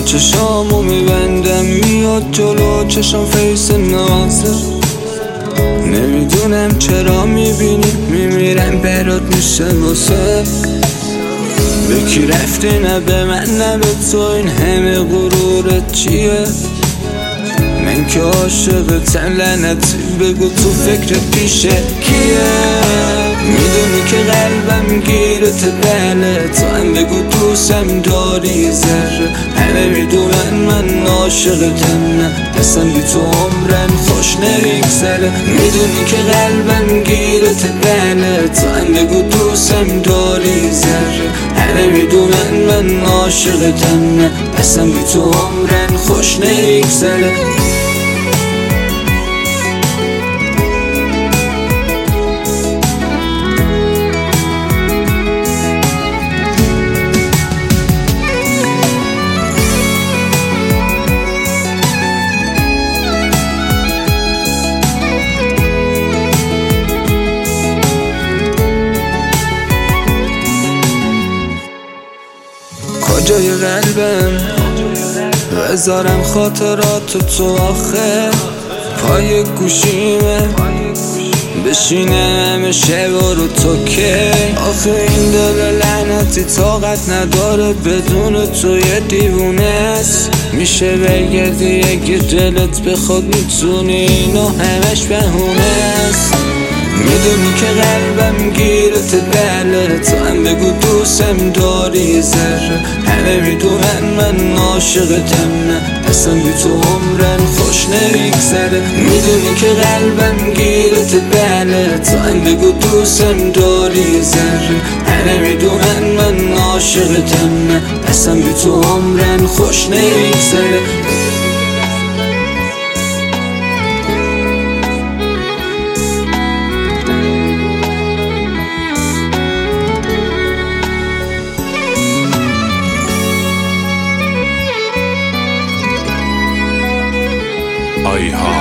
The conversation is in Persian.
چشامو میبندم میاد جلو چشام فیس نازه. نمیدونم چرا میبینی میمیرم برات میشه واسه. به کی رفتی نه به من نه به تو، این همه غرورت چیه؟ من که عاشقتم لعنتی، بگو تو فکرت پیشه کیه؟ میدونی که قلبم گیرت بله، تو هم بگو دوستم داری ذره. همه میدونن من عاشقتم نه اصلا بی تو عمرم خوش نمیگذره. میدونی که قلبم گیرت بله، تو هم بگو دوستم داری ذره. همه میدونن من عاشقتم نه اصلا بی تو عمرم خوش نمیگذره. کجای قلبم بذارم خاطرات تو آخه؟ پای گوشیمه بشینم همه شبا رو تو که. آخه این دل لعنتی طاقت نداره بدون تو یه دیوونه است. میشه بگردی اگه دلت بخواد میتونی، اینو همش بهونه است. میدونی که قلبم گیرت بله، تو هم بگو دوستم داری ذره. همه میدونن من عاشقتم نه اصلا بی تو عمرم خوش نمیگذره. میدونی که قلبم گیرت بله، تو هم بگو دوستم داری ذره. همه میدونن من عاشقتم نه اصلا بی تو عمرم خوش نمیگذره. آیها